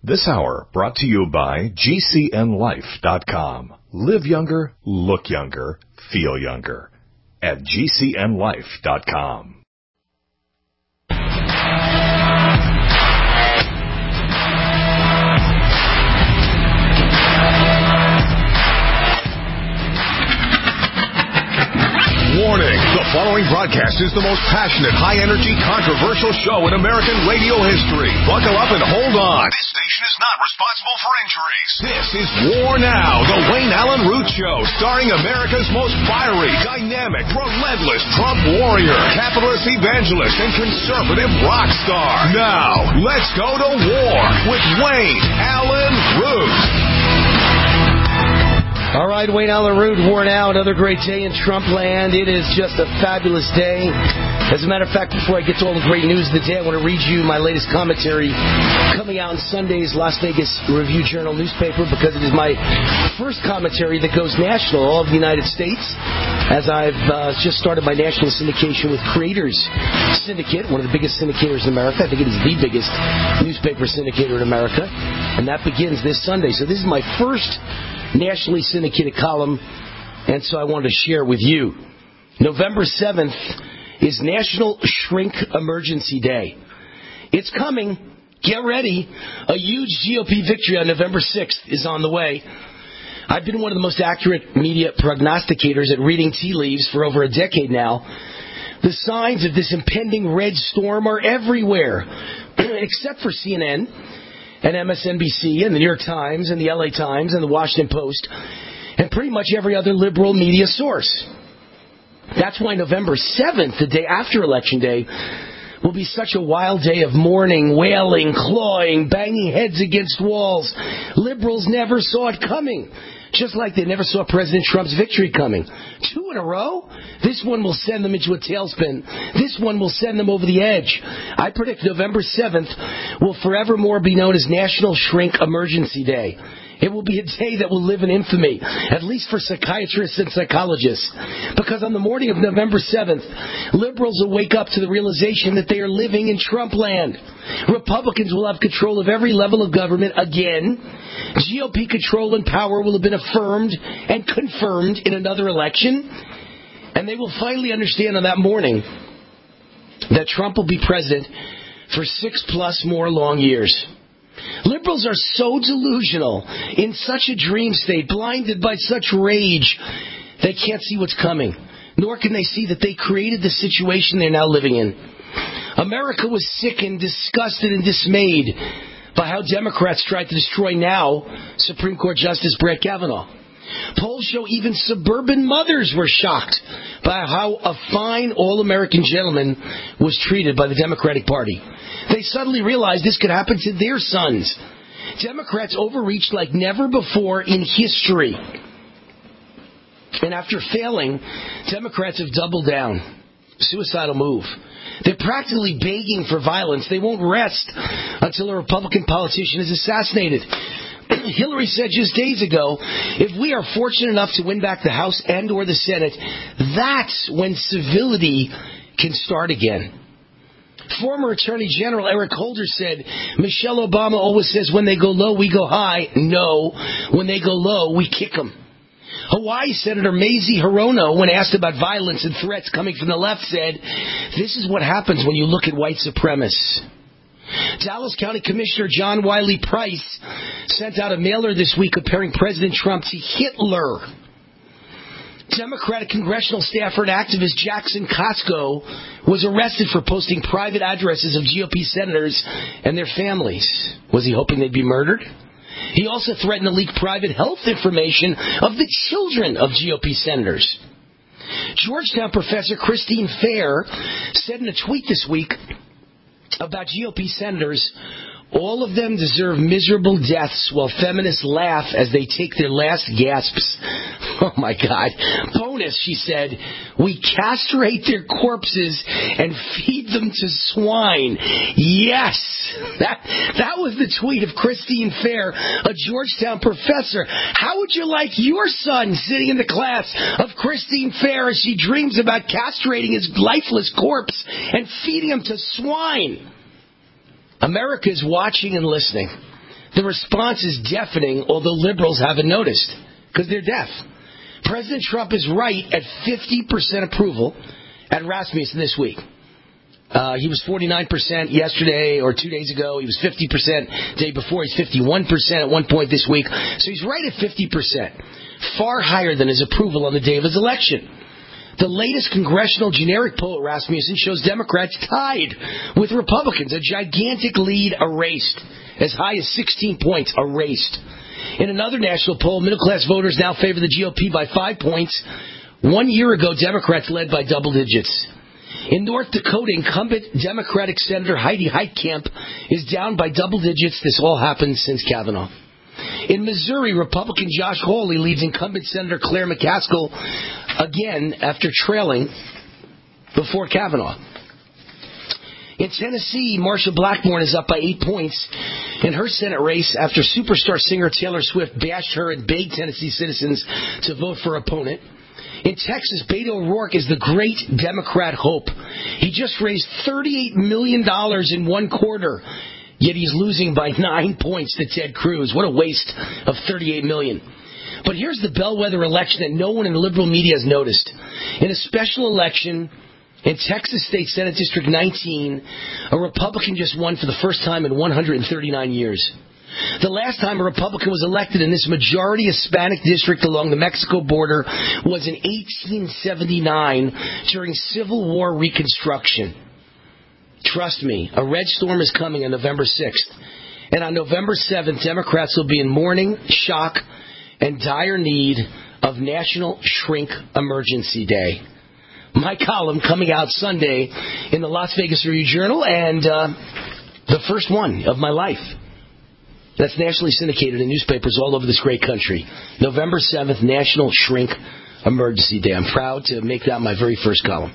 This hour brought to you by GCNLife.com. Live younger, look younger, feel younger at GCNLife.com. Warning, the following broadcast is the most passionate, high-energy, controversial show in American radio history. Buckle up and hold on. This station is not responsible for injuries. This is War Now, the Wayne Allen Root Show, starring America's most fiery, dynamic, relentless Trump warrior, capitalist evangelist, and conservative rock star. Now, let's go to war with Wayne Allen Root. All right, Wayne Allen Root, War Now, another great day in Trump land. It is just a fabulous day. As a matter of fact, before I get to all the great news of the day, I want to read you my latest commentary coming out in Sunday's Las Vegas Review-Journal newspaper, because it is my first commentary that goes national, all of the United States, as I've just started my national syndication with Creators Syndicate, one of the biggest syndicators in America. I think it is the biggest newspaper syndicator in America, and that begins this Sunday. So this is my first nationally syndicated column, and so I wanted to share it with you. November 7th is National Shrink Emergency Day. It's coming. Get ready. A huge GOP victory on November 6th is on the way. I've been one of the most accurate media prognosticators at reading tea leaves for over a decade now. The signs of this impending red storm are everywhere, except for CNN and MSNBC and the New York Times and the LA Times and the Washington Post and pretty much every other liberal media source. That's why November 7th, the day after Election Day, will be such a wild day of mourning, wailing, clawing, banging heads against walls. Liberals never saw it coming, just like they never saw President Trump's victory coming. 2 in a row? This one will send them into a tailspin. This one will send them over the edge. I predict November 7th will forevermore be known as National Shrink Emergency Day. It will be a day that will live in infamy, at least for psychiatrists and psychologists. Because on the morning of November 7th, liberals will wake up to the realization that they are living in Trump land. Republicans will have control of every level of government again. GOP control and power will have been affirmed and confirmed in another election. And they will finally understand on that morning that Trump will be president for 6+ more long years. Liberals are so delusional, in such a dream state, blinded by such rage, they can't see what's coming. Nor can they see that they created the situation they're now living in. America was sickened, disgusted, and dismayed by how Democrats tried to destroy now Supreme Court Justice Brett Kavanaugh. Polls show even suburban mothers were shocked by how a fine all-American gentleman was treated by the Democratic Party. They suddenly realized this could happen to their sons. Democrats overreached like never before in history. And after failing, Democrats have doubled down. Suicidal move. They're practically begging for violence. They won't rest until a Republican politician is assassinated. Hillary said just days ago, if we are fortunate enough to win back the House and or the Senate, that's when civility can start again. Former Attorney General Eric Holder said, Michelle Obama always says when they go low, we go high. No, when they go low, we kick them. Hawaii Senator Mazie Hirono, when asked about violence and threats coming from the left, said, this is what happens when you look at white supremacists. Dallas County Commissioner John Wiley Price sent out a mailer this week comparing President Trump to Hitler. Democratic congressional staffer and activist Jackson Costco was arrested for posting private addresses of GOP senators and their families. Was he hoping they'd be murdered? He also threatened to leak private health information of the children of GOP senators. Georgetown professor Christine Fair said in a tweet this week about GOP senators, all of them deserve miserable deaths while feminists laugh as they take their last gasps. Oh, my God. Bonus, she said, we castrate their corpses and feed them to swine. Yes! That was the tweet of Christine Fair, a Georgetown professor. How would you like your son sitting in the class of Christine Fair as she dreams about castrating his lifeless corpse and feeding him to swine? America is watching and listening. The response is deafening, although liberals haven't noticed, because they're deaf. President Trump is right at 50% approval at Rasmussen this week. He was 49% yesterday or 2 days ago. He was 50% the day before. He's 51% at one point this week. So he's right at 50%, far higher than his approval on the day of his election. The latest congressional generic poll at Rasmussen shows Democrats tied with Republicans, a gigantic lead erased, as high as 16 points erased. In another national poll, middle-class voters now favor the GOP by 5 points. 1 year ago, Democrats led by double digits. In North Dakota, incumbent Democratic Senator Heidi Heitkamp is down by double digits. This all happened since Kavanaugh. In Missouri, Republican Josh Hawley leads incumbent Senator Claire McCaskill again after trailing before Kavanaugh. In Tennessee, Marsha Blackburn is up by 8 points in her Senate race after superstar singer Taylor Swift bashed her and begged Tennessee citizens to vote for her opponent. In Texas, Beto O'Rourke is the great Democrat hope. He just raised $38 million in 1 quarter, yet he's losing by 9 points to Ted Cruz. What a waste of $38 million. But here's the bellwether election that no one in the liberal media has noticed. In a special election in Texas State Senate District 19, a Republican just won for the first time in 139 years. The last time a Republican was elected in this majority Hispanic district along the Mexico border was in 1879 during Civil War Reconstruction. Trust me, a red storm is coming on November 6th. And on November 7th, Democrats will be in mourning, shock, and dire need of National Shrink Emergency Day. My column coming out Sunday in the Las Vegas Review-Journal, and the first one of my life. That's nationally syndicated in newspapers all over this great country. November 7th, National Shrink Emergency Day. I'm proud to make that my very first column.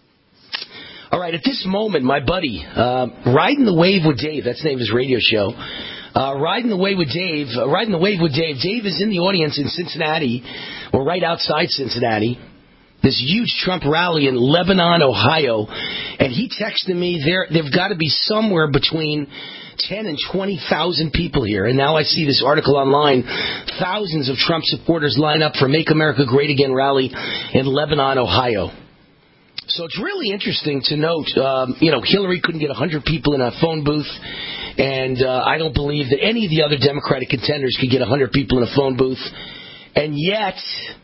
All right, at this moment, my buddy, Riding the Wave with Dave, that's the name of his radio show, Riding the Wave with Dave. Dave is in the audience in Cincinnati, or right outside Cincinnati, this huge Trump rally in Lebanon, Ohio, and he texted me, there've got to be somewhere between 10 and 20,000 people here. And now I see this article online. Thousands of Trump supporters line up for Make America Great Again rally in Lebanon, Ohio. So it's really interesting to note, Hillary couldn't get 100 people in a phone booth. And I don't believe that any of the other Democratic contenders could get 100 people in a phone booth. And yet,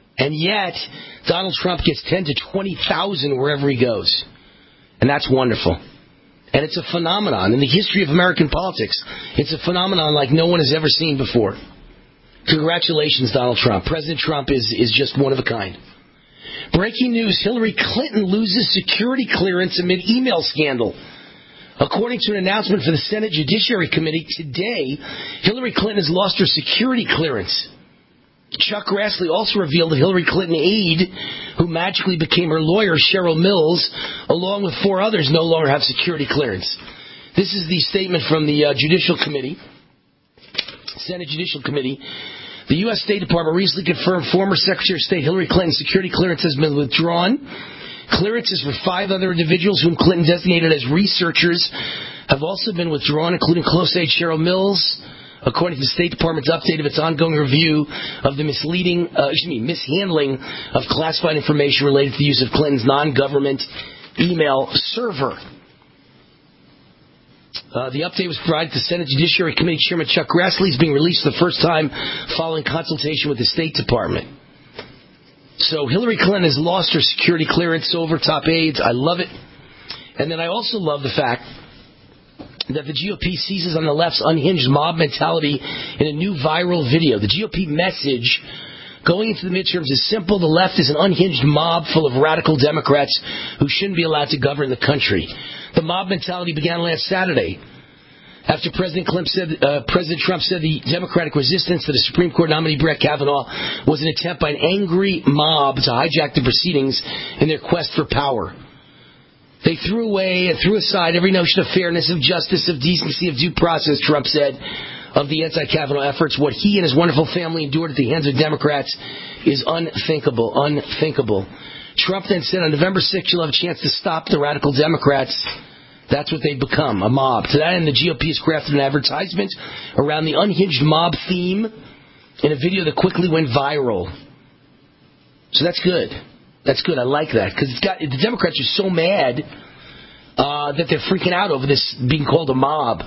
Donald Trump gets 10 to 20,000 wherever he goes. And that's wonderful. And it's a phenomenon in the history of American politics. It's a phenomenon like no one has ever seen before. Congratulations, Donald Trump. President Trump is just one of a kind. Breaking news, Hillary Clinton loses security clearance amid email scandal. According to an announcement for the Senate Judiciary Committee today, Hillary Clinton has lost her security clearance. Chuck Grassley also revealed that Hillary Clinton aide, who magically became her lawyer, Cheryl Mills, along with 4 others, no longer have security clearance. This is the statement from the Judicial Committee, Senate Judicial Committee. The U.S. State Department recently confirmed former Secretary of State Hillary Clinton's security clearance has been withdrawn. Clearances for 5 other individuals whom Clinton designated as researchers have also been withdrawn, including close aide Cheryl Mills, according to the State Department's update of its ongoing review of the mishandling of classified information related to the use of Clinton's non-government email server. The update was provided to Senate Judiciary Committee Chairman Chuck Grassley. Is being released for the first time following consultation with the State Department. So Hillary Clinton has lost her security clearance over top aides. I love it. And then I also love the fact that the GOP seizes on the left's unhinged mob mentality in a new viral video. The GOP message going into the midterms is simple. The left is an unhinged mob full of radical Democrats who shouldn't be allowed to govern the country. The mob mentality began last Saturday after President Trump said the Democratic resistance to the Supreme Court nominee Brett Kavanaugh was an attempt by an angry mob to hijack the proceedings in their quest for power. They threw away and threw aside every notion of fairness, of justice, of decency, of due process, Trump said, of the anti-Kavanaugh efforts. What he and his wonderful family endured at the hands of Democrats is unthinkable. Trump then said on November 6th, you'll have a chance to stop the radical Democrats That's what they've become, a mob. To that end, the GOP has crafted an advertisement around the unhinged mob theme in a video that quickly went viral. So that's good. That's good. I like that. Because the Democrats are so mad that they're freaking out over this being called a mob.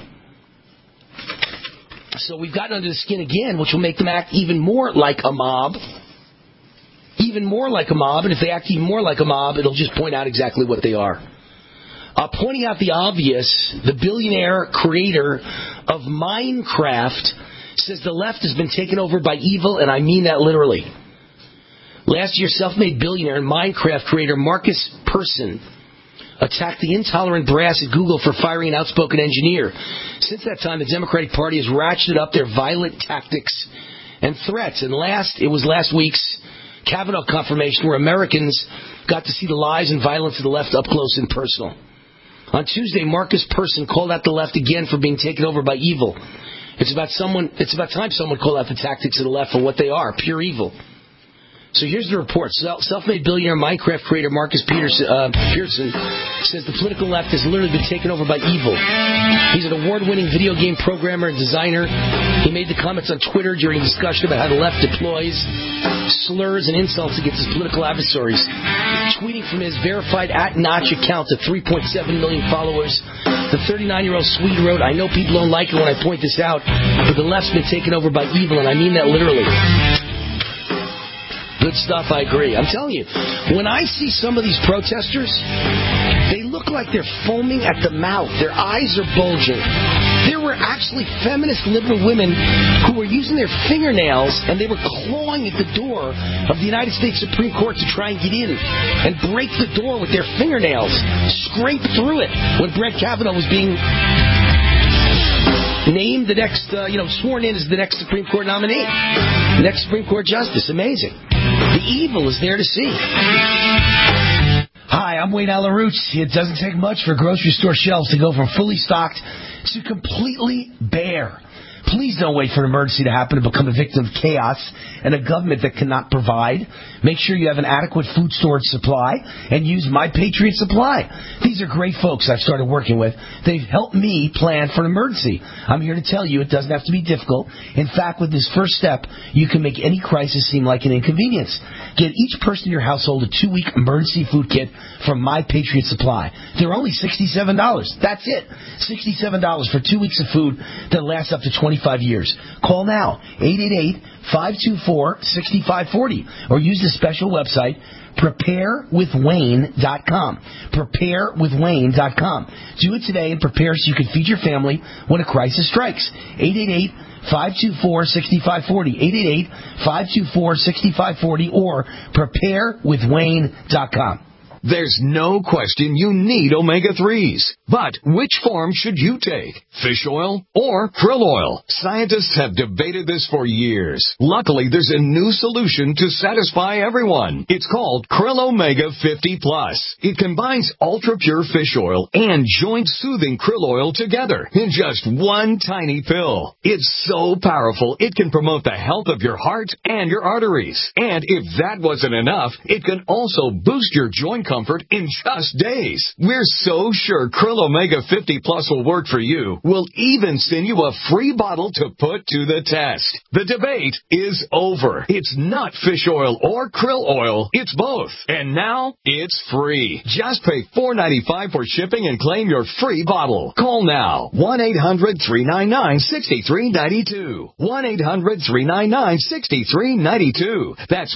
So we've gotten under the skin again, which will make them act even more like a mob. Even more like a mob. And if they act even more like a mob, it'll just point out exactly what they are. Pointing out the obvious, the billionaire creator of Minecraft says the left has been taken over by evil, and I mean that literally. Last year, self-made billionaire and Minecraft creator Marcus Persson attacked the intolerant brass at Google for firing an outspoken engineer. Since that time, the Democratic Party has ratcheted up their violent tactics and threats. And it was last week's Kavanaugh confirmation where Americans got to see the lies and violence of the left up close and personal. On Tuesday, Marcus Persson called out the left again for being taken over by evil. It's about time someone called out the tactics of the left for what they are, pure evil. So here's the report. Self-made billionaire Minecraft creator Marcus Persson says the political left has literally been taken over by evil. He's an award-winning video game programmer and designer. He made the comments on Twitter during a discussion about how the left deploys slurs and insults against his political adversaries. Tweeting from his verified @Notch account of 3.7 million followers, the 39-year-old Swede wrote, "I know people don't like it when I point this out, but the left's been taken over by evil, and I mean that literally." Good stuff, I agree. I'm telling you, when I see some of these protesters, they look like they're foaming at the mouth. Their eyes are bulging. There were actually feminist liberal women who were using their fingernails and they were clawing at the door of the United States Supreme Court to try and get in and break the door with their fingernails, scrape through it when Brett Kavanaugh was being named the next, sworn in as the next Supreme Court nominee, the next Supreme Court justice. Amazing. The evil is there to see. Hi, I'm Wayne Allen Roots. It doesn't take much for grocery store shelves to go from fully stocked to completely bare. Please don't wait for an emergency to happen to become a victim of chaos and a government that cannot provide. Make sure you have an adequate food storage supply and use My Patriot Supply. These are great folks I've started working with. They've helped me plan for an emergency. I'm here to tell you it doesn't have to be difficult. In fact, with this first step, you can make any crisis seem like an inconvenience. Get each person in your household a 2-week emergency food kit from My Patriot Supply. They're only $67. That's it. $67 for 2 weeks of food that lasts up to 25 years. Call now, 888-524-6540, or use the special website, preparewithwayne.com. Preparewithwayne.com. Do it today and prepare so you can feed your family when a crisis strikes. 888-524-6540. 888-524-6540 or preparewithwayne.com. There's no question you need omega-3s. But which form should you take? Fish oil or krill oil? Scientists have debated this for years. Luckily, there's a new solution to satisfy everyone. It's called Krill Omega 50 Plus. It combines ultra-pure fish oil and joint-soothing krill oil together in just one tiny pill. It's so powerful, it can promote the health of your heart and your arteries. And if that wasn't enough, it can also boost your joint comfort in just days. We're so sure Krill Omega 50 Plus will work for you. We'll even send you a free bottle to put to the test. The debate is over. It's not fish oil or krill oil. It's both. And now it's free. Just pay $4.95 for shipping and claim your free bottle. Call now. 1-800-399-6392. 1-800-399-6392. That's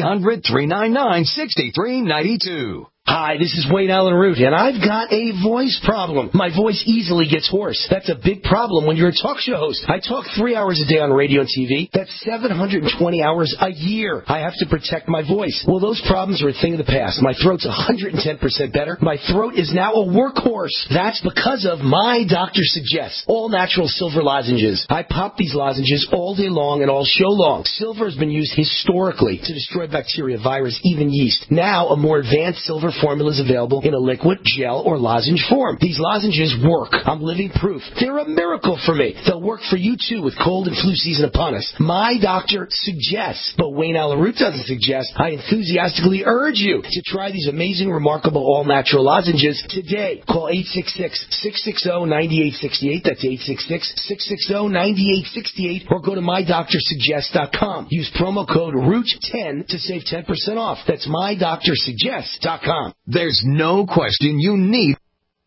1-800-399-6392. Hi, this is Wayne Allen Root, and I've got a voice problem. My voice easily gets hoarse. That's a big problem when you're a talk show host. I talk 3 hours a day on radio and TV. That's 720 hours a year. I have to protect my voice. Well, those problems are a thing of the past. My throat's 110% better. My throat is now a workhorse. That's because of My Doctor Suggests, all-natural silver lozenges. I pop these lozenges all day long and all show long. Silver has been used historically to destroy bacteria, virus, even yeast. Now, a more advanced silver formulas available in a liquid, gel, or lozenge form. These lozenges work. I'm living proof. They're a miracle for me. They'll work for you, too, with cold and flu season upon us. My doctor suggests, but Wayne Allen Root doesn't suggest. I enthusiastically urge you to try these amazing, remarkable, all-natural lozenges today. Call 866-660-9868. That's 866-660-9868. Or go to MyDoctorSuggest.com. Use promo code ROOT10 to save 10% off. That's MyDoctorSuggest.com. There's no question you need.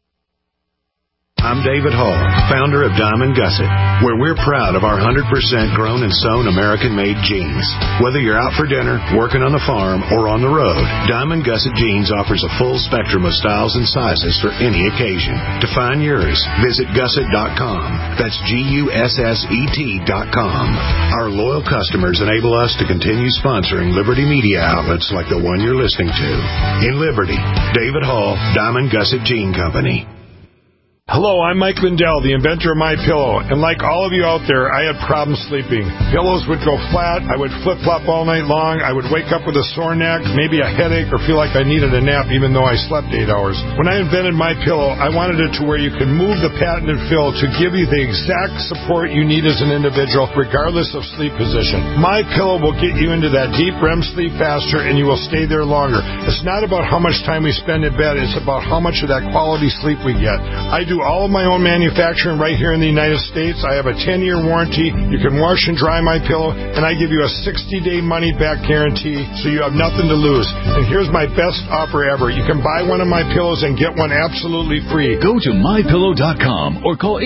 I'm David Hall, founder of Diamond Gusset, where we're proud of our 100% grown and sewn American-made jeans. Whether you're out for dinner, working on the farm, or on the road, Diamond Gusset Jeans offers a full spectrum of styles and sizes for any occasion. To find yours, visit gusset.com. That's GUSSET.com. Our loyal customers enable us to continue sponsoring Liberty media outlets like the one you're listening to. In Liberty, David Hall, Diamond Gusset Jean Company. Hello, I'm Mike Lindell, the inventor of MyPillow, and like all of you out there, I had problems sleeping. Pillows would go flat, I would flip-flop all night long, I would wake up with a sore neck, maybe a headache, or feel like I needed a nap even though I slept 8 hours. When I invented MyPillow, I wanted it to where you could move the patented fill to give you the exact support you need as an individual, regardless of sleep position. MyPillow will get you into that deep REM sleep faster, and you will stay there longer. It's not about how much time we spend in bed, it's about how much of that quality sleep we get. I do all of my own manufacturing right here in the United States. I have a 10-year warranty. You can wash and dry my pillow, and I give you a 60-day money-back guarantee, so you have nothing to lose. And here's my best offer ever. You can buy one of my pillows and get one absolutely free. Go to MyPillow.com or call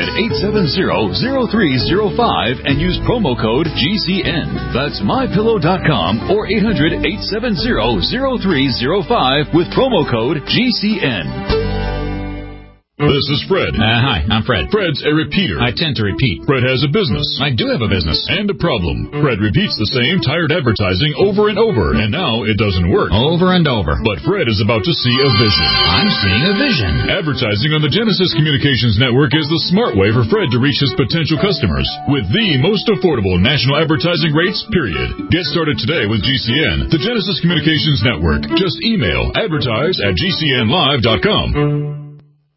800-870-0305 and use promo code GCN. That's MyPillow.com or 800-870-0305 with promo code GCN. This is Fred. Hi, I'm Fred. Fred's a repeater. I tend to repeat. Fred has a business. I do have a business. And a problem. Fred repeats the same tired advertising over and over, and now it doesn't work. Over and over. But Fred is about to see a vision. I'm seeing a vision. Advertising on the Genesis Communications Network is the smart way for Fred to reach his potential customers with the most affordable national advertising rates, period. Get started today with GCN, the Genesis Communications Network. Just email advertise@gcnlive.com.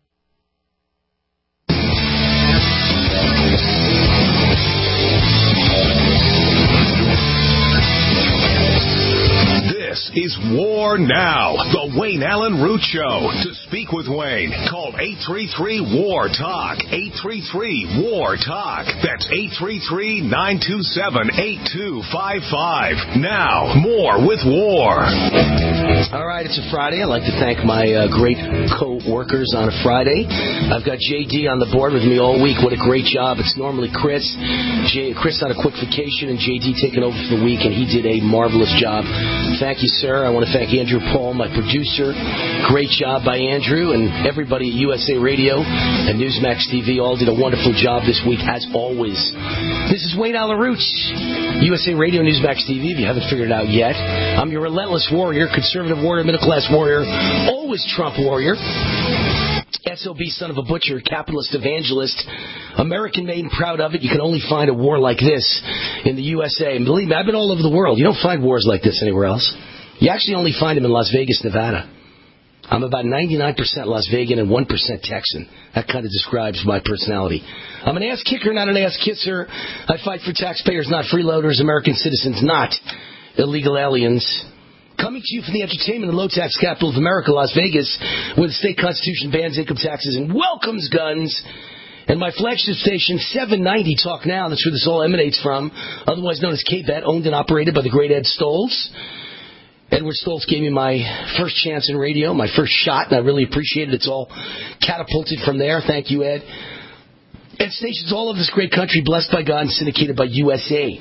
Is War Now, the Wayne Allen Root Show. To speak with Wayne, call 833-WAR-TALK, 833-WAR-TALK. That's 833-927-8255. Now, more with War. All right, it's a Friday. I'd like to thank my great co-workers on a Friday. I've got JD on the board with me all week. What a great job. It's normally Chris. Chris on a quick vacation, and JD taking over for the week, and he did a marvelous job. Thank you, sir. I want to thank Andrew Paul, my producer. Great job by Andrew, and everybody at USA Radio and Newsmax TV all did a wonderful job this week, as always. This is Wayne Allen Root, USA Radio, Newsmax TV, if you haven't figured it out yet. I'm your relentless warrior, conservative warrior, middle-class warrior, always Trump warrior. SOB, son of a butcher, capitalist evangelist, American-made and proud of it. You can only find a war like this in the USA. And believe me, I've been all over the world. You don't find wars like this anywhere else. You actually only find them in Las Vegas, Nevada. I'm about 99% Las Vegan and 1% Texan. That kind of describes my personality. I'm an ass kicker, not an ass kisser. I fight for taxpayers, not freeloaders, American citizens, not illegal aliens. Coming to you from the entertainment and low-tax capital of America, Las Vegas, where the state constitution bans income taxes and welcomes guns. And my flagship station, 790 Talk Now, that's where this all emanates from, otherwise known as KBET, owned and operated by the great Ed Stoltz. Edward Stoltz gave me my first chance in radio, my first shot, and I really appreciate it. It's all catapulted from there. Thank you, Ed. And stations all over this great country, blessed by God and syndicated by USA.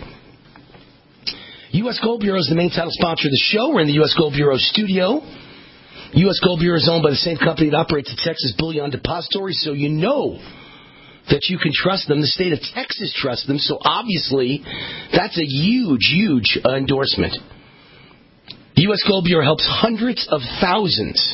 U.S. Gold Bureau is the main title sponsor of the show. We're in the U.S. Gold Bureau studio. U.S. Gold Bureau is owned by the same company that operates the Texas Bullion Depository, so you know that you can trust them. The state of Texas trusts them, so obviously that's a huge, huge endorsement. U.S. Gold Bureau helps hundreds of thousands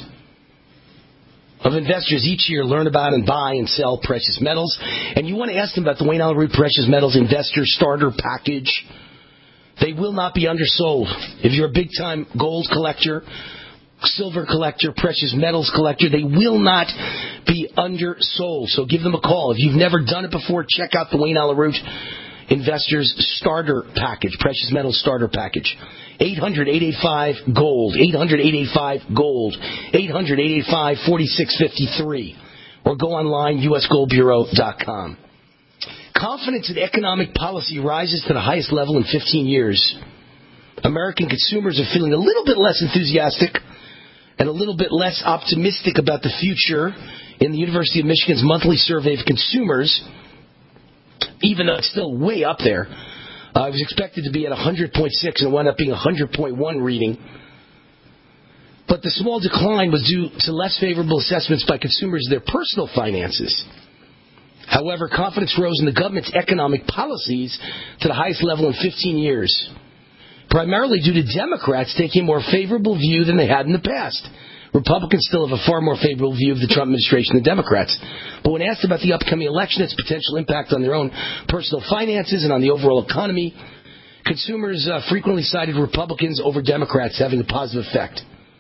of investors each year learn about and buy and sell precious metals. And you want to ask them about the Wayne Allen Root Precious Metals Investor Starter Package. They will not be undersold. If you're a big-time gold collector, silver collector, precious metals collector. They will not be undersold. So give them a call. If you've never done it before, check out the Wayne Allyn Root Investors Starter Package, Precious Metals Starter Package. 800-885-GOLD, 800-885-GOLD, 800-885-4653. Or go online, usgoldbureau.com. Confidence in economic policy rises to the highest level in 15 years. American consumers are feeling a little bit less enthusiastic and a little bit less optimistic about the future in the University of Michigan's monthly survey of consumers, even though it's still way up there. It was expected to be at 100.6 and it wound up being 100.1 reading. But the small decline was due to less favorable assessments by consumers of their personal finances. However, confidence rose in the government's economic policies to the highest level in 15 years, primarily due to Democrats taking a more favorable view than they had in the past. Republicans still have a far more favorable view of the Trump administration than Democrats. But when asked about the upcoming election, its potential impact on their own personal finances and on the overall economy, consumers frequently cited Republicans over Democrats having a positive effect.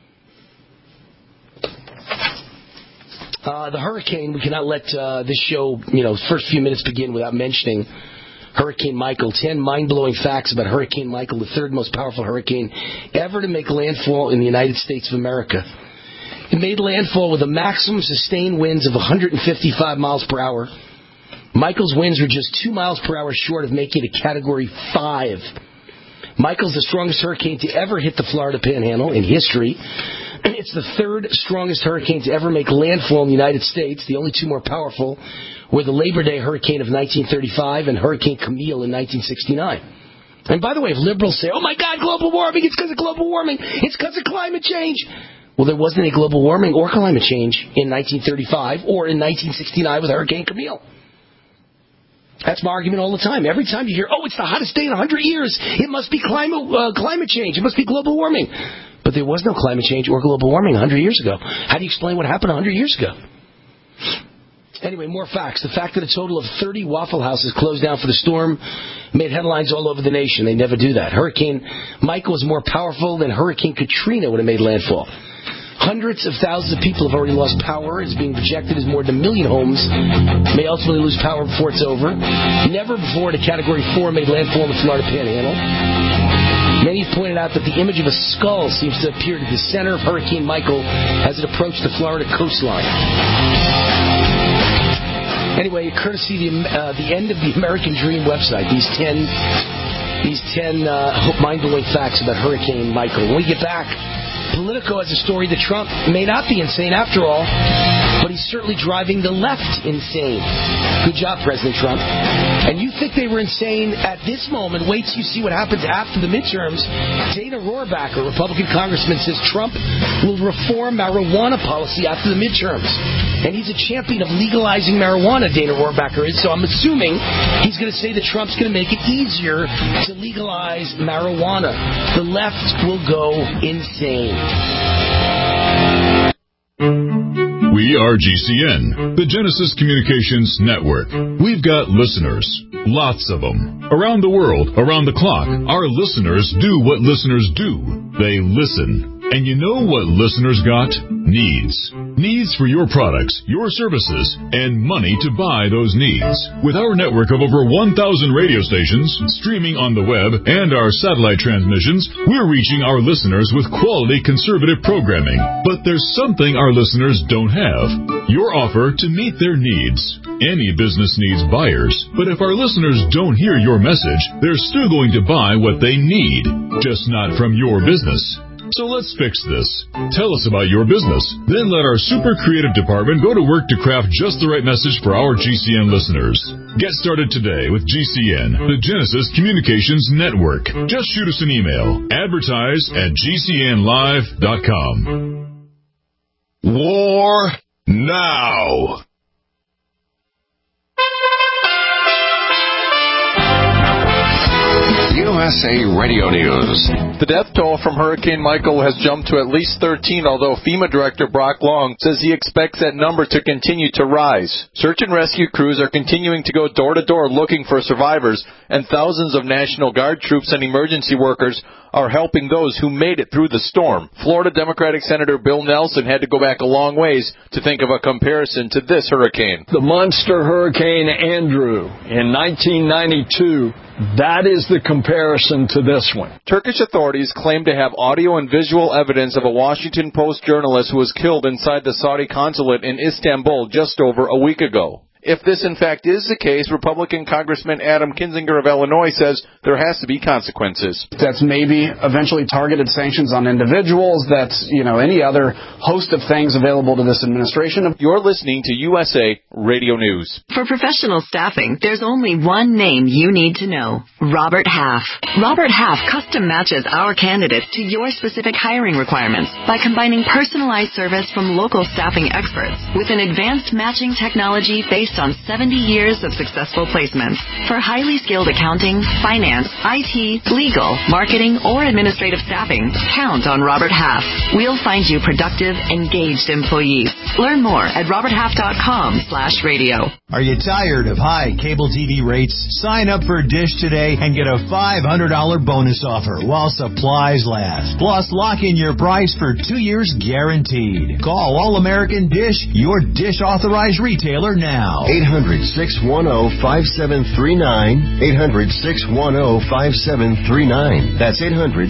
The hurricane, we cannot let this show, first few minutes begin without mentioning Hurricane Michael. 10 mind-blowing facts about Hurricane Michael, the third most powerful hurricane ever to make landfall in the United States of America. It made landfall with a maximum sustained winds of 155 miles per hour. Michael's winds were just 2 miles per hour short of making it a Category 5. Michael's the strongest hurricane to ever hit the Florida Panhandle in history. It's the third strongest hurricane to ever make landfall in the United States. The only two more powerful were the Labor Day hurricane of 1935 and Hurricane Camille in 1969. And by the way, if liberals say, oh my God, global warming, it's because of global warming, it's because of climate change. Well, there wasn't any global warming or climate change in 1935 or in 1969 with Hurricane Camille. That's my argument all the time. Every time you hear, oh, it's the hottest day in 100 years, it must be climate change, it must be global warming. But there was no climate change or global warming 100 years ago. How do you explain what happened 100 years ago? Anyway, more facts. The fact that a total of 30 Waffle Houses closed down for the storm made headlines all over the nation. They never do that. Hurricane Michael was more powerful than Hurricane Katrina would have made landfall. Hundreds of thousands of people have already lost power. It's being projected as more than 1 million homes may ultimately lose power before it's over. Never before had a Category 4 made landfall in the Florida Panhandle. Many have pointed out that the image of a skull seems to appear at the center of Hurricane Michael as it approached the Florida coastline. Anyway, courtesy the end of the American Dream website, these 10 mind-blowing facts about Hurricane Michael. When we get back, Politico has a story that Trump may not be insane after all, but he's certainly driving the left insane. Good job, President Trump. And you think they were insane at this moment. Wait till you see what happens after the midterms. Dana Rohrabacher, Republican congressman, says Trump will reform marijuana policy after the midterms. And he's a champion of legalizing marijuana, Dana Rohrabacher is, so I'm assuming he's going to say that Trump's going to make it easier to legalize marijuana. The left will go insane. We are GCN, the Genesis Communications Network. We've got listeners, lots of them, around the world, around the clock. Our listeners do what listeners do. They listen. And you know what listeners got? Needs. Needs for your products, your services, and money to buy those needs. With our network of over 1,000 radio stations, streaming on the web, and our satellite transmissions, we're reaching our listeners with quality conservative programming. But there's something our listeners don't have. Your offer to meet their needs. Any business needs buyers, but if our listeners don't hear your message, they're still going to buy what they need, just not from your business. So let's fix this. Tell us about your business. Then let our super creative department go to work to craft just the right message for our GCN listeners. Get started today with GCN, the Genesis Communications Network. Just shoot us an email. Advertise@GCNlive.com. War now. USA Radio News. The death toll from Hurricane Michael has jumped to at least 13, although FEMA Director Brock Long says he expects that number to continue to rise. Search and rescue crews are continuing to go door to door looking for survivors, and thousands of National Guard troops and emergency workers are helping those who made it through the storm. Florida Democratic Senator Bill Nelson had to go back a long ways to think of a comparison to this hurricane. The monster Hurricane Andrew in 1992, that is the comparison to this one. Turkish authorities claim to have audio and visual evidence of a Washington Post journalist who was killed inside the Saudi consulate in Istanbul just over a week ago. If this, in fact, is the case, Republican Congressman Adam Kinzinger of Illinois says there has to be consequences. That's maybe eventually targeted sanctions on individuals. That's, any other host of things available to this administration. You're listening to USA Radio News. For professional staffing, there's only one name you need to know: Robert Half. Robert Half custom matches our candidates to your specific hiring requirements by combining personalized service from local staffing experts with an advanced matching technology based on 70 years of successful placements. For highly skilled accounting, finance, IT, legal, marketing, or administrative staffing, count on Robert Half. We'll find you productive, engaged employees. Learn more at roberthalf.com/radio. Are you tired of high cable TV rates? Sign up for Dish today and get a $500 bonus offer while supplies last. Plus, lock in your price for 2 years guaranteed. Call All American Dish, your Dish authorized retailer now. 800-610-5739. 800-610-5739. That's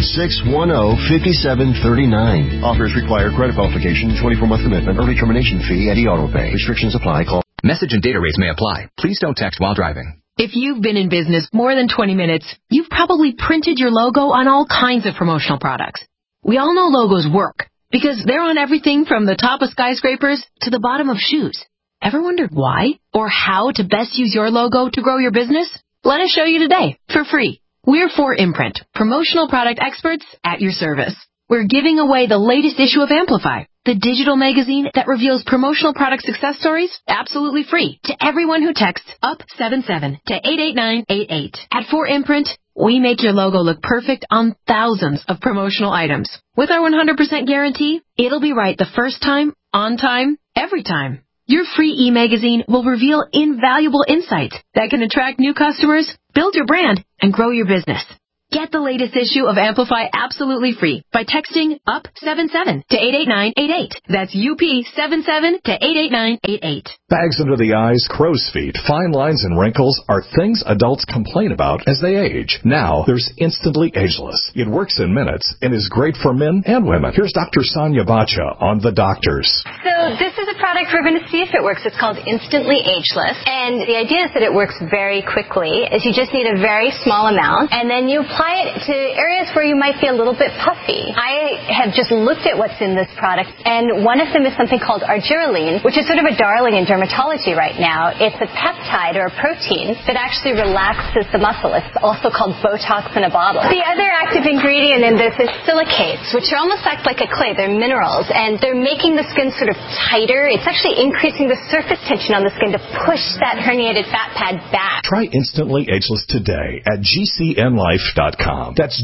800-610-5739. Offers require credit qualification, 24-month commitment, early termination fee, and auto pay. Restrictions apply. Call. Message and data rates may apply. Please don't text while driving. If you've been in business more than 20 minutes, you've probably printed your logo on all kinds of promotional products. We all know logos work because they're on everything from the top of skyscrapers to the bottom of shoes. Ever wondered why or how to best use your logo to grow your business? Let us show you today for free. We're 4imprint, promotional product experts at your service. We're giving away the latest issue of Amplify, the digital magazine that reveals promotional product success stories absolutely free to everyone who texts UP77 to 88988. At 4imprint, we make your logo look perfect on thousands of promotional items. With our 100% guarantee, it'll be right the first time, on time, every time. Your free e-magazine will reveal invaluable insights that can attract new customers, build your brand, and grow your business. Get the latest issue of Amplify absolutely free by texting UP77 to 88988. That's UP77 to 88988. Bags under the eyes, crow's feet, fine lines, and wrinkles are things adults complain about as they age. Now, there's Instantly Ageless. It works in minutes and is great for men and women. Here's Dr. Sonia Bacha on The Doctors. So this is a product we're going to see if it works. It's called Instantly Ageless. And the idea is that it works very quickly, is you just need a very small amount, and then you apply it to areas where you might be a little bit puffy. I have just looked at what's in this product, and one of them is something called argireline, which is sort of a darling in dermatology right now. It's a peptide or a protein that actually relaxes the muscle. It's also called Botox in a bottle. The other active ingredient in this is silicates, which are almost act like a clay. They're minerals, and they're making the skin sort of tighter. It's actually increasing the surface tension on the skin to push that herniated fat pad back. Try Instantly Ageless today at GCNlife.com. That's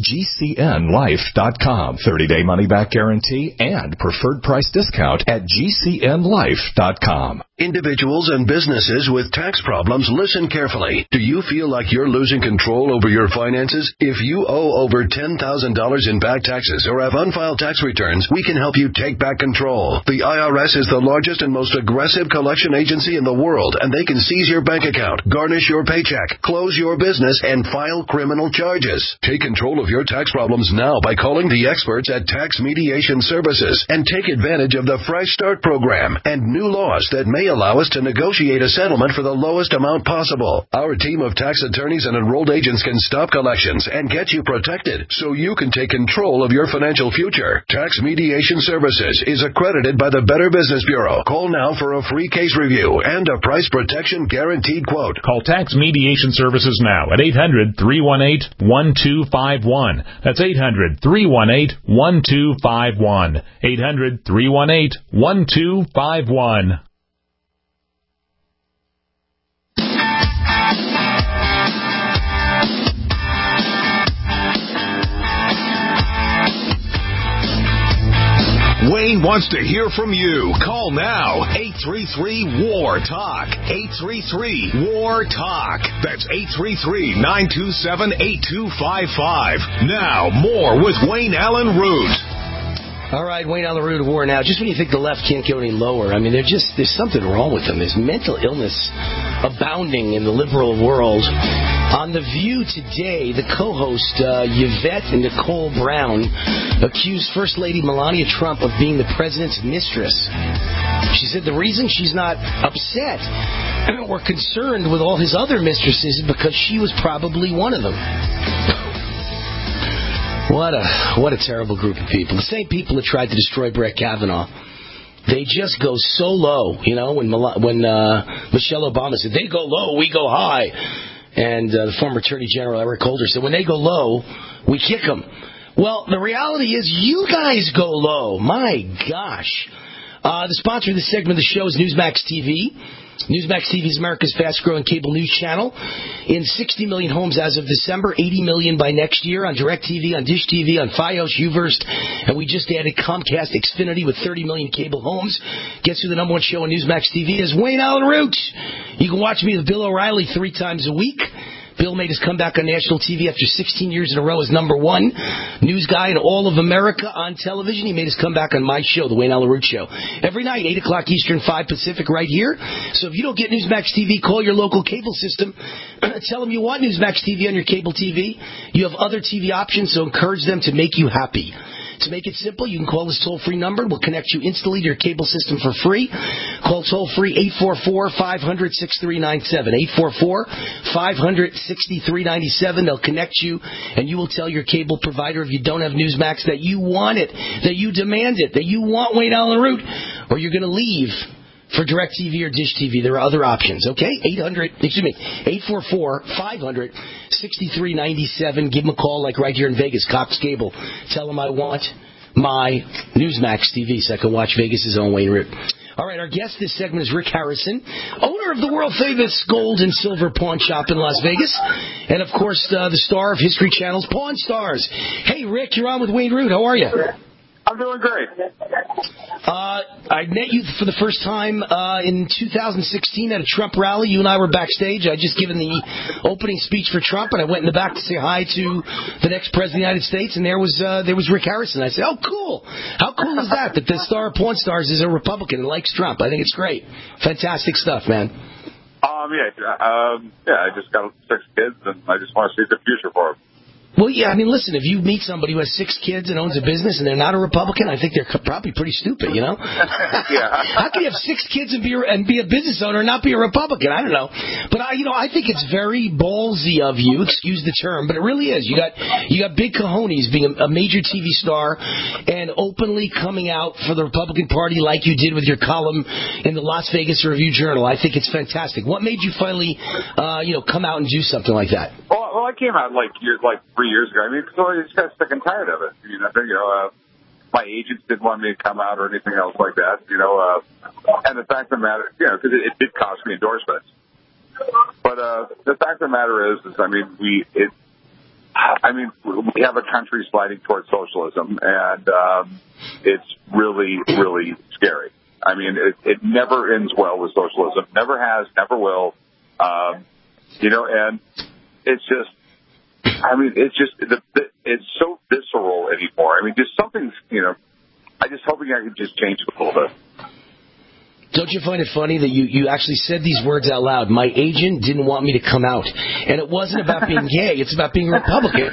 GCNlife.com. 30-day money-back guarantee and preferred price discount at GCNlife.com. Individuals and businesses with tax problems, listen carefully. Do you feel like you're losing control over your finances? If you owe over $10,000 in back taxes or have unfiled tax returns, we can help you take back control. The IRS is the largest and most aggressive collection agency in the world, and they can seize your bank account, garnish your paycheck, close your business, and file criminal charges. Take control of your tax problems now by calling the experts at Tax Mediation Services and take advantage of the Fresh Start program and new laws that may allow us to negotiate a settlement for the lowest amount possible. Our team of tax attorneys and enrolled agents can stop collections and get you protected so you can take control of your financial future. Tax Mediation Services is accredited by the Better Business Bureau. Call now for a free case review and a price protection guaranteed quote. Call Tax Mediation Services now at 800-318-1251. That's 800-318-1251. 800-318-1251. Wait Wayne wants to hear from you. Call now. 833-WAR-TALK. 833-WAR-TALK. That's 833-927-8255. Now, more with Wayne Allen Root. All right, Wayne Allen Root of War Now. Just when you think the left can't go any lower, I mean, there's something wrong with them. There's mental illness abounding in the liberal world. On The View today, the co-host, Yvette and Nicole Brown, accused First Lady Melania Trump of being the president's mistress. She said the reason she's not upset or concerned with all his other mistresses is because she was probably one of them. What a terrible group of people. The same people that tried to destroy Brett Kavanaugh. They just go so low, you know, when Michelle Obama said, they go low, we go high. And the former Attorney General Eric Holder said, when they go low, we kick them. Well, the reality is you guys go low. My gosh. The sponsor of this segment of the show is Newsmax TV. Newsmax TV is America's fast-growing cable news channel. In 60 million homes as of December, 80 million by next year on DirecTV, on Dish TV, on Fios, Uverse, and we just added Comcast Xfinity with 30 million cable homes. Guess who the number one show on Newsmax TV is? Wayne Allen Root. You can watch me with Bill O'Reilly 3 times a week. Bill made his comeback on national TV after 16 years in a row as number one news guy in all of America on television. He made his comeback on my show, The Wayne Allen Root Show. Every night, 8 o'clock Eastern, 5 Pacific, right here. So if you don't get Newsmax TV, call your local cable system. Tell them you want Newsmax TV on your cable TV. You have other TV options, so encourage them to make you happy. To make it simple, you can call this toll-free number. We'll connect you instantly to your cable system for free. Call toll-free 844-500-6397. 844-500-6397. They'll connect you, and you will tell your cable provider if you don't have Newsmax that you want it, that you demand it, that you want Wayne Allen Root, or you're going to leave for DirecTV or Dish TV. There are other options, okay? 844-500-6397. Give them a call like right here in Vegas, Cox Cable. Tell them I want my Newsmax TV so I can watch Vegas' own Wayne Root. All right, our guest this segment is Rick Harrison, owner of the world-famous gold and silver pawn shop in Las Vegas, and, of course, the star of History Channel's Pawn Stars. Hey, Rick, you're on with Wayne Root. How are you? I'm doing great. I met you for the first time in 2016 at a Trump rally. You and I were backstage. I just given the opening speech for Trump, and I went in the back to say hi to the next president of the United States, and there was Rick Harrison. I said, oh, cool. How cool is that the star of Pawn Stars is a Republican and likes Trump? I think it's great. Fantastic stuff, man. I just got 6 kids, and I just want to see the future for them. Well, yeah, I mean, listen, if you meet somebody who has 6 kids and owns a business and they're not a Republican, I think they're probably pretty stupid, you know? Yeah. How can you have 6 kids and be a business owner and not be a Republican? I don't know. But, I think it's very ballsy of you, excuse the term, but it really is. You got big cojones being a major TV star and openly coming out for the Republican Party like you did with your column in the Las Vegas Review-Journal. I think it's fantastic. What made you finally, come out and do something like that? Well, I came out like 3 years ago. I mean, so I just got sick and tired of it. My agents didn't want me to come out or anything else like that. And the fact of the matter, because it did cost me endorsements. But the fact of the matter is we have a country sliding towards socialism, and it's really, really scary. I mean, it never ends well with socialism. Never has, never will. And it's just. It's so visceral anymore. I mean, just something's, I just hoping I could just change it a little bit. Don't you find it funny that you actually said these words out loud? My agent didn't want me to come out. And it wasn't about being gay. It's about being a Republican.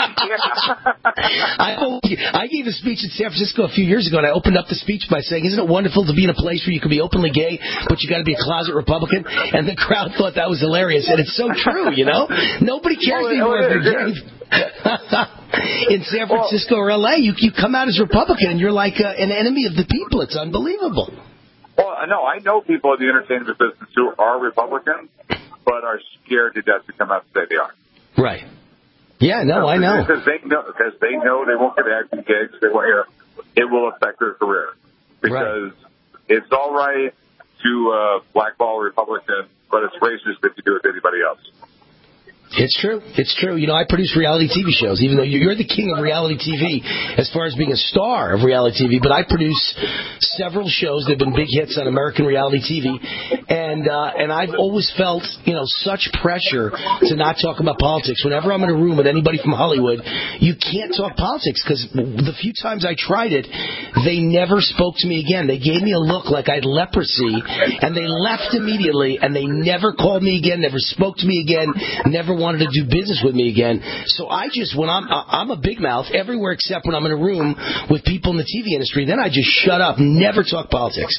I gave a speech in San Francisco a few years ago, and I opened up the speech by saying, isn't it wonderful to be in a place where you can be openly gay, but you got to be a closet Republican? And the crowd thought that was hilarious. And it's so true, Nobody cares anymore if you're gay. In San Francisco or L.A., you come out as Republican, and you're like an enemy of the people. It's unbelievable. Well, no, I know people in the entertainment business who are Republicans, but are scared to death to come out and say they are. Right. Yeah, no, I know. Because they know they won't get acting gigs. It will affect their career. Because it's all right to blackball a Republican, but it's racist if you do it to anybody else. It's true. It's true. You know, I produce reality TV shows, even though you're the king of reality TV as far as being a star of reality TV. But I produce several shows that have been big hits on American reality TV. And I've always felt, such pressure to not talk about politics. Whenever I'm in a room with anybody from Hollywood, you can't talk politics because the few times I tried it, they never spoke to me again. They gave me a look like I had leprosy, and they left immediately, and they never called me again, never spoke to me again, never wanted to do business with me again. So I just, when I'm a big mouth everywhere except when I'm in a room with people in the TV industry, then I just shut up, never talk politics.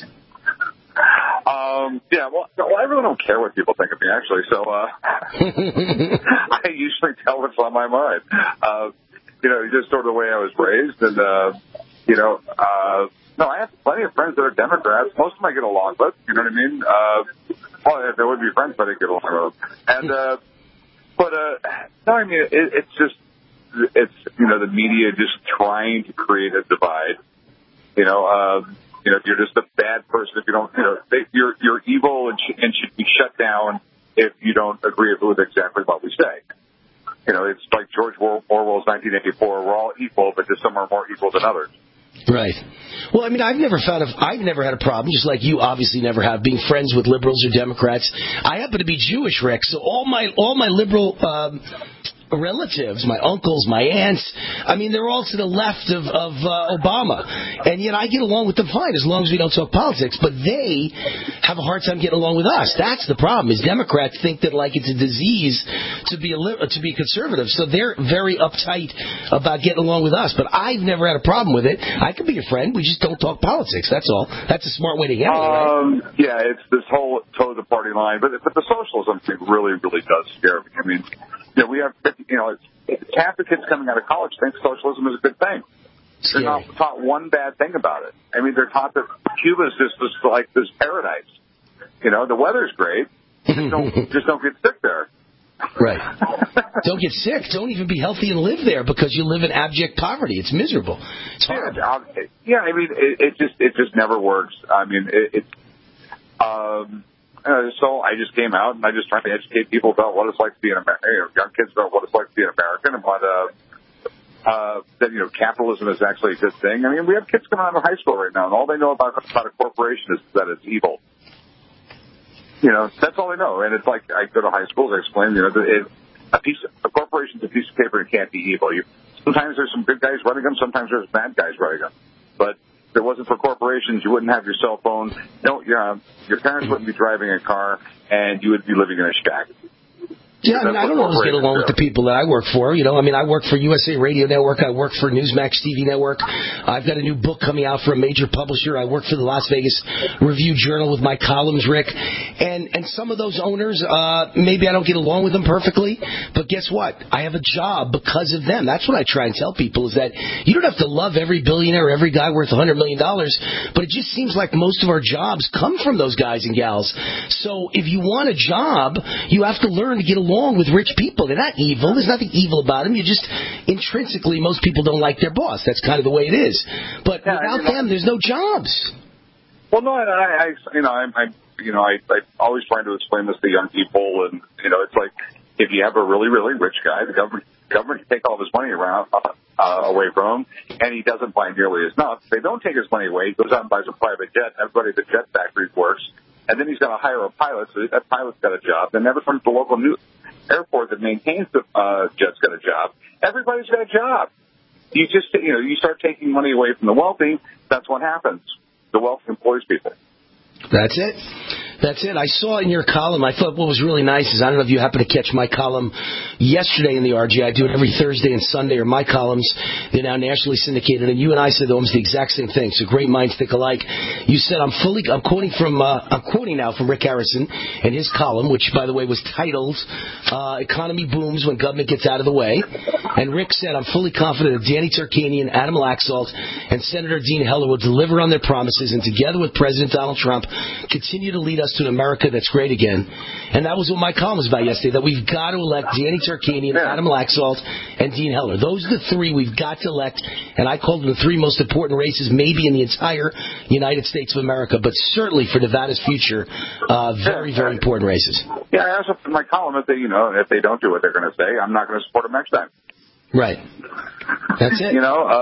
I really don't care what people think of me, actually. So I usually tell what's on my mind. Just sort of the way I was raised, and no, I have plenty of friends that are Democrats. Most of them I get along with. You know what I mean? If they would be friends, but I get along with them. And no, I mean it's just the media just trying to create a divide. If you're just a bad person, if you don't, you're evil and should be shut down if you don't agree with exactly what we say. It's like George Orwell's 1984. We're all equal, but just some are more equal than others. Right. Well, I mean, I've never had a problem, just like you obviously never have, being friends with liberals or Democrats. I happen to be Jewish, Rick, so all my liberal relatives, my uncles, my aunts, I mean, they're all to the left of Obama. And yet I get along with them fine as long as we don't talk politics. But they have a hard time getting along with us. That's the problem, is Democrats think that like it's a disease to be conservative. So they're very uptight about getting along with us. But I've never had a problem with it. I could be a friend. We just don't talk politics. That's all. That's a smart way to handle it, right? Yeah, it's this whole toe the party line. But the socialism thing really, really does scare me. I mean, we have, half the kids coming out of college think socialism is a good thing. They're not taught one bad thing about it. I mean, they're taught that Cuba is just like this paradise. The weather's great. Just don't get sick there. Right. Don't get sick. Don't even be healthy and live there because you live in abject poverty. It's miserable. It's horrible. Yeah, I mean, it just never works. I mean, so I just came out and I just tried to educate people about what it's like to be an American, young kids about what it's like to be an American, and what that capitalism is actually a good thing. I mean, we have kids coming out of high school right now, and all they know about a corporation is that it's evil. That's all they know. And it's like I go to high schools, I explain, a corporation's a piece of paper and it can't be evil. Sometimes there's some good guys running them, sometimes there's bad guys running them, but if it wasn't for corporations, you wouldn't have your cell phone. Your parents wouldn't be driving a car, and you would be living in a shack. Yeah, I mean, I don't always get along with the people that I work for. I mean, I work for USA Radio Network. I work for Newsmax TV Network. I've got a new book coming out for a major publisher. I work for the Las Vegas Review-Journal with my columns, Rick. And some of those owners, maybe I don't get along with them perfectly, but guess what? I have a job because of them. That's what I try and tell people, is that you don't have to love every billionaire or every guy worth $100 million, but it just seems like most of our jobs come from those guys and gals. So if you want a job, you have to learn to get along with rich people. They're not evil. There's nothing evil about them. You just intrinsically, most people don't like their boss. That's kind of the way it is. But without them, there's no jobs. Well, no, I always try to explain this to young people, and it's like if you have a really, really rich guy, the government can take all of his money away from him, and he doesn't buy nearly enough. If they don't take his money away, he goes out and buys a private jet. Everybody at the jet factory works, and then he's got to hire a pilot, so that pilot's got a job. Then everyone at the local airport that maintains the jet's got a job. Everybody's got a job. You just, you start taking money away from the wealthy, that's what happens. The wealth employs people. That's it. That's it. I saw in your column, I thought what was really nice is, I don't know if you happen to catch my column yesterday in the RG. I do it every Thursday and Sunday, or my columns. They're now nationally syndicated, and you and I said almost the exact same thing. So great minds think alike. You said, I'm quoting now from Rick Harrison and his column, which, by the way, was titled Economy Booms When Government Gets Out of the Way. And Rick said, I'm fully confident that Danny Tarkanian, Adam Laxalt, and Senator Dean Heller will deliver on their promises, and together with President Donald Trump, continue to lead us us to an America that's great again. And that was what my column was about yesterday, that we've got to elect Danny Tarkanian, Adam Laxalt, and Dean Heller. Those are the three we've got to elect, and I called them the three most important races maybe in the entire United States of America, but certainly for Nevada's future, very, very important races. Yeah, I asked in my column if they don't do what they're going to say, I'm not going to support them next time. Right. That's it.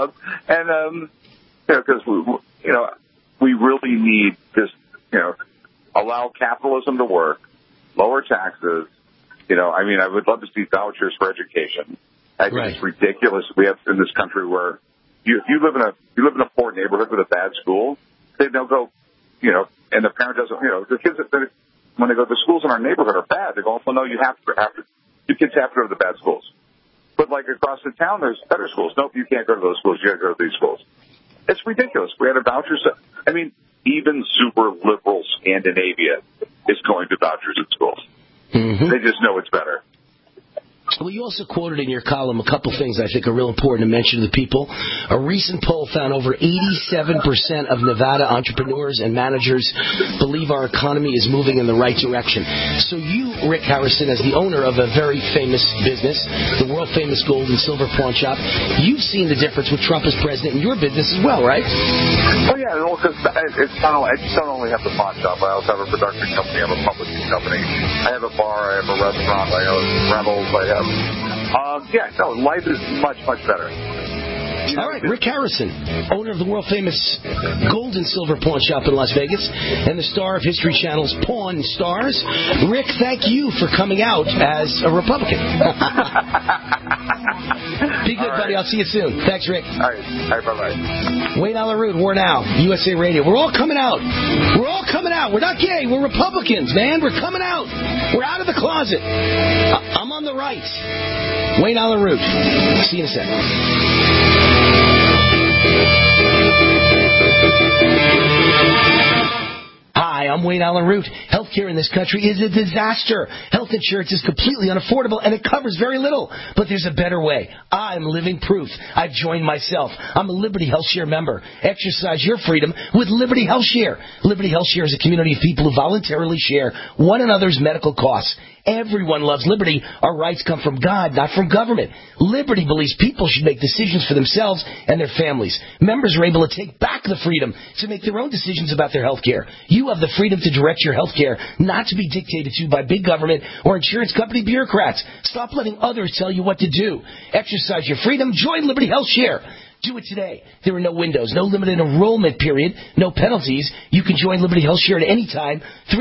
Because we really need this, allow capitalism to work, lower taxes. I would love to see vouchers for education. I think it's ridiculous we have in this country where if you live in a poor neighborhood with a bad school, they'll go, and the parent doesn't, the kids when they go to the schools in our neighborhood are bad. They also know your kids have to go to the bad schools. But like across the town, there's better schools. Nope, you can't go to those schools. You got to go to these schools. It's ridiculous. We had a voucher. Even super liberal Scandinavia is going to vouchers in schools. Mm-hmm. They just know it's better. Well, you also quoted in your column a couple things I think are real important to mention to the people. A recent poll found over 87% of Nevada entrepreneurs and managers believe our economy is moving in the right direction. So you, Rick Harrison, as the owner of a very famous business, the world-famous gold and silver pawn shop, you've seen the difference with Trump as president in your business as well, right? Oh, yeah. Because it's not only, I just don't only have the pawn shop. I also have a production company. I have a publishing company. I have a bar. I have a restaurant. I have rentals. Life is much, much better. All right, Rick Harrison, owner of the world-famous gold and silver pawn shop in Las Vegas and the star of History Channel's Pawn Stars. Rick, thank you for coming out as a Republican. Be good, buddy. I'll see you soon. Thanks, Rick. All right, bye-bye. Wayne Allyn Root, War Now, USA Radio. We're all coming out. We're all coming out. We're not gay. We're Republicans, man. We're coming out. We're out of the closet. I'm on the right. Wayne Allyn Root. See you in a second. Hi, I'm Wayne Allyn Root. Healthcare in this country is a disaster. Health insurance is completely unaffordable, and it covers very little. But there's a better way. I'm living proof. I've joined myself. I'm a Liberty HealthShare member. Exercise your freedom with Liberty HealthShare. Liberty HealthShare is a community of people who voluntarily share one another's medical costs. Everyone loves liberty. Our rights come from God, not from government. Liberty believes people should make decisions for themselves and their families. Members are able to take back the freedom to make their own decisions about their health care. You have the freedom to direct your health care, not to be dictated to by big government or insurance company bureaucrats. Stop letting others tell you what to do. Exercise your freedom. Join Liberty HealthShare. Do it today. There are no windows, no limited enrollment period, no penalties. You can join Liberty HealthShare at any time,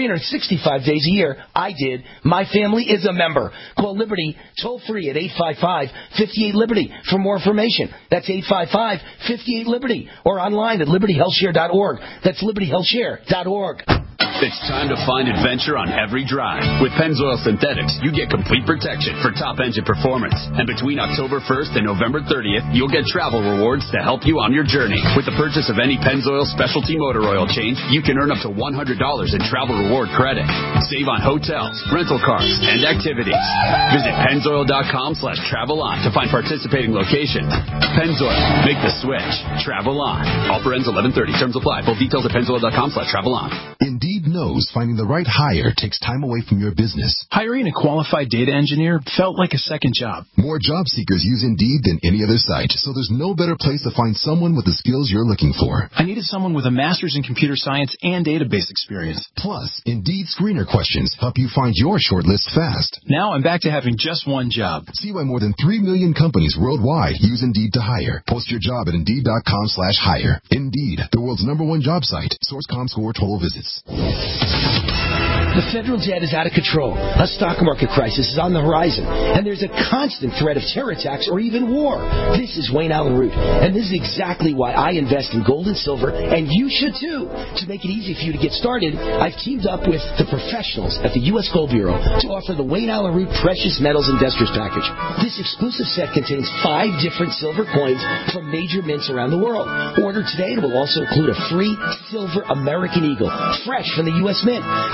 365 days a year. I did. My family is a member. Call Liberty toll-free at 855-58-LIBERTY for more information. That's 855-58-LIBERTY or online at libertyhealthshare.org. That's libertyhealthshare.org. It's time to find adventure on every drive. With Pennzoil Synthetics, you get complete protection for top engine performance. And between October 1st and November 30th, you'll get travel rewards to help you on your journey. With the purchase of any Pennzoil specialty motor oil change, you can earn up to $100 in travel reward credit. Save on hotels, rental cars, and activities. Visit Pennzoil.com/travel-on to find participating locations. Pennzoil. Make the switch. Travel on. Offer ends 11/30. Terms apply. Full details at Pennzoil.com/travel-on. Indeed knows finding the right hire takes time away from your business. Hiring a qualified data engineer felt like a second job. More job seekers use Indeed than any other site, so there's no better place to find someone with the skills you're looking for. I needed someone with a master's in computer science and database experience. Plus, Indeed screener questions help you find your shortlist fast. Now I'm back to having just one job. See why more than 3 million companies worldwide use Indeed to hire. Post your job at Indeed.com/hire. Indeed, the world's #1 job site. Source ComScore total visits. The federal debt is out of control. A stock market crisis is on the horizon, and there's a constant threat of terror attacks or even war. This is Wayne Allyn Root, and this is exactly why I invest in gold and silver, and you should too. To make it easy for you to get started, I've teamed up with the professionals at the U.S. Gold Bureau to offer the Wayne Allyn Root Precious Metals Investors Package. This exclusive set contains 5 different silver coins from major mints around the world. Order today, and it will also include a free silver American Eagle, fresh from the U.S. Mint. This portfolio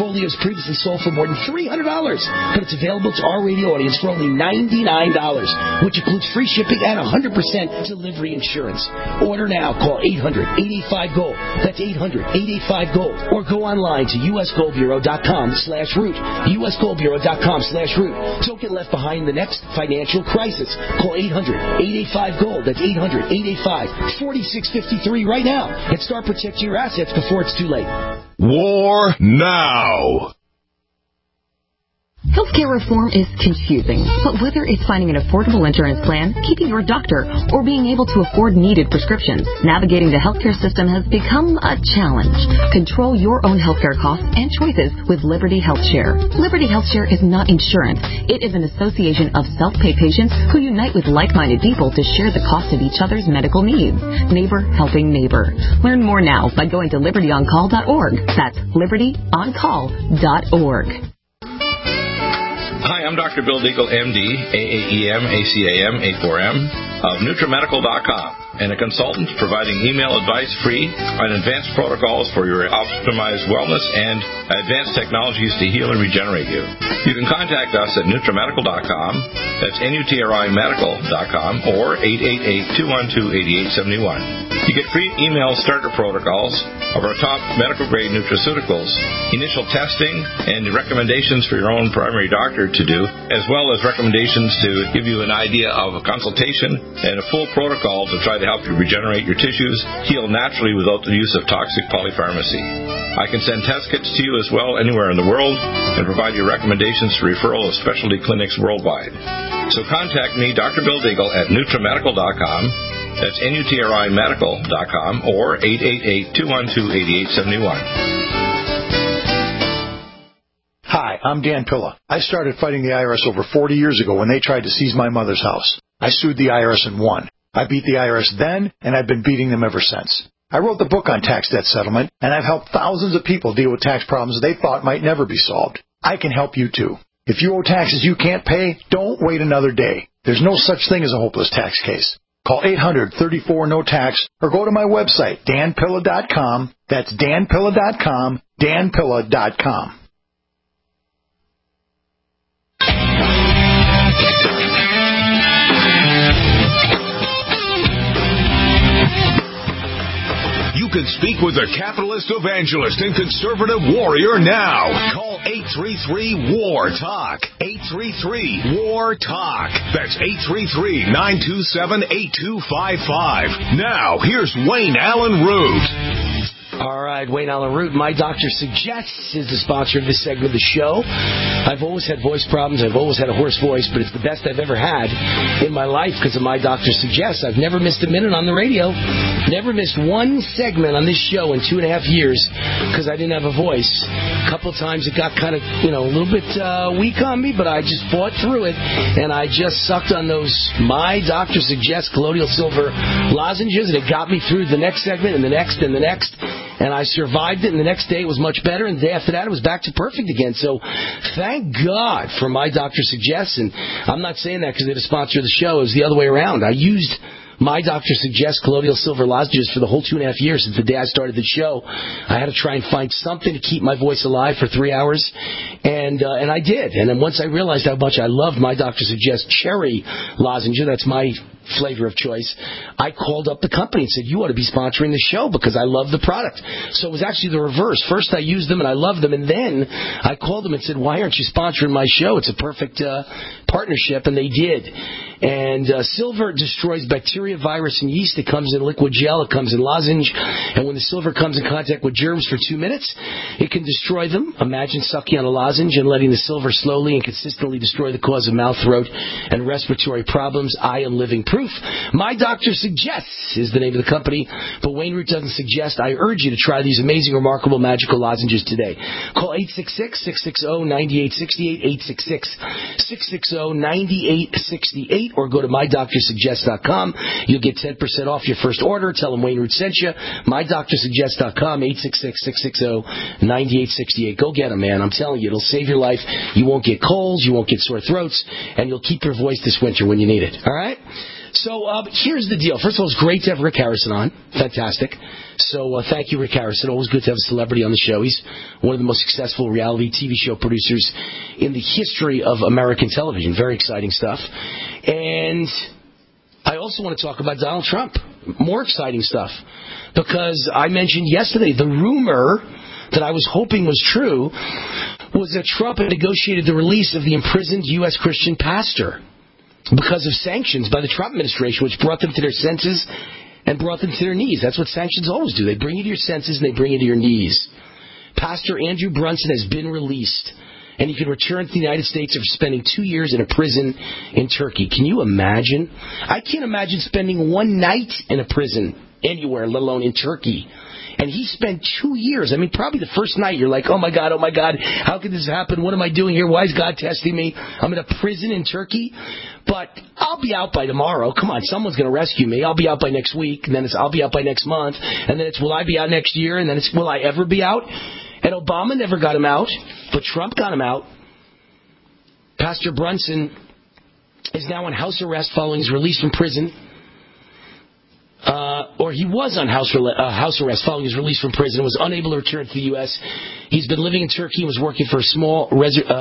Folio's previously sold for more than $300, but it's available to our radio audience for only $99, which includes free shipping and 100% delivery insurance. Order now. Call 800-885-GOLD. That's 800-885-GOLD. Or go online to usgoldbureau.com/root. usgoldbureau.com/root. Don't get left behind in the next financial crisis. Call 800-885-GOLD. That's 800-885-4653 right now. And start protecting your assets before it's too late. War now. Healthcare reform is confusing, but whether it's finding an affordable insurance plan, keeping your doctor, or being able to afford needed prescriptions, navigating the healthcare system has become a challenge. Control your own healthcare costs and choices with Liberty HealthShare. Liberty HealthShare is not insurance. It is an association of self-pay patients who unite with like-minded people to share the cost of each other's medical needs. Neighbor helping neighbor. Learn more now by going to libertyoncall.org. That's libertyoncall.org. Hi, I'm Dr. Bill Deagle, MD, AAEM, ACAM, A4M, of NutriMedical.com, and a consultant providing email advice free on advanced protocols for your optimized wellness and advanced technologies to heal and regenerate you. You can contact us at NutriMedical.com, that's NutriMedical.com, or 888-212-8871. You get free email starter protocols of our top medical-grade nutraceuticals, initial testing, and recommendations for your own primary doctor to do, as well as recommendations to give you an idea of a consultation and a full protocol to try to help you regenerate your tissues, heal naturally without the use of toxic polypharmacy. I can send test kits to you as well anywhere in the world and provide you recommendations for referral of specialty clinics worldwide. So contact me, Dr. Bill Deagle, at NutriMedical.com. That's NutriMedical.com, or 888-212-8871. Hi, I'm Dan Pilla. I started fighting the IRS over 40 years ago when they tried to seize my mother's house. I sued the IRS and won. I beat the IRS then, and I've been beating them ever since. I wrote the book on tax debt settlement, and I've helped thousands of people deal with tax problems they thought might never be solved. I can help you too. If you owe taxes you can't pay, don't wait another day. There's no such thing as a hopeless tax case. Call 800-34-NO-TAX or go to my website, danpilla.com. That's danpilla.com, danpilla.com. You can speak with a capitalist evangelist and conservative warrior now. Call 833-WAR-TALK. 833-WAR-TALK. That's 833-927-8255. Now, here's Wayne Allen Root. All right, Wayne Allen Root, My Doctor Suggests, is the sponsor of this segment of the show. I've always had voice problems. I've always had a hoarse voice, but it's the best I've ever had in my life because of My Doctor Suggests. I've never missed a minute on the radio. Never missed one segment on this show in 2.5 years because I didn't have a voice. A couple of times it got kind of, a little bit weak on me, but I just fought through it, and I just sucked on those My Doctor Suggests Colloidal Silver lozenges, and it got me through the next segment and the next and the next. And I survived it, and the next day it was much better, and the day after that it was back to perfect again. So thank God for My Doctor Suggests, and I'm not saying that because they're the sponsor of the show. It was the other way around. I used My Doctor Suggests Colloidal Silver lozenges for the whole 2.5 years since the day I started the show. I had to try and find something to keep my voice alive for 3 hours, and I did. And then once I realized how much I loved My Doctor Suggests Cherry lozenge, that's my flavor of choice, I called up the company and said, you ought to be sponsoring the show because I love the product. So it was actually the reverse. First I used them and I loved them, and then I called them and said, why aren't you sponsoring my show? It's a perfect partnership, and they did. And silver destroys bacteria, virus, and yeast. It comes in liquid gel. It comes in lozenge. And when the silver comes in contact with germs for 2 minutes, it can destroy them. Imagine sucking on a lozenge and letting the silver slowly and consistently destroy the cause of mouth, throat, and respiratory problems. I am living proof. My Doctor Suggests is the name of the company, but Wayne Root doesn't suggest. I urge you to try these amazing, remarkable, magical lozenges today. Call 866-660-9868, 866-660-9868, or go to mydoctorsuggest.com. You'll get 10% off your first order. Tell them Wayne Root sent you. Mydoctorsuggest.com, 866-660-9868. Go get them, man. I'm telling you, it'll save your life. You won't get colds, you won't get sore throats, and you'll keep your voice this winter when you need it. All right? So here's the deal. First of all, it's great to have Rick Harrison on. Fantastic. So thank you, Rick Harrison. Always good to have a celebrity on the show. He's one of the most successful reality TV show producers in the history of American television. Very exciting stuff. And I also want to talk about Donald Trump. More exciting stuff. Because I mentioned yesterday the rumor that I was hoping was true was that Trump had negotiated the release of the imprisoned U.S. Christian pastor because of sanctions by the Trump administration, which brought them to their senses and brought them to their knees. That's what sanctions always do. They bring you to your senses and they bring you to your knees. Pastor Andrew Brunson has been released, and he can return to the United States after spending 2 years in a prison in Turkey. Can you imagine? I can't imagine spending one night in a prison anywhere, let alone in Turkey. And he spent 2 years. I mean, probably the first night you're like, oh my God, how could this happen? What am I doing here? Why is God testing me? I'm in a prison in Turkey. But I'll be out by tomorrow. Come on, someone's going to rescue me. I'll be out by next week. And then I'll be out by next month. And then it's, will I be out next year? And then it's, will I ever be out? And Obama never got him out, but Trump got him out. Pastor Brunson is now on house arrest following his release from prison. Or he was on house arrest following his release from prison and was unable to return to the U.S. He's been living in Turkey and was working for a small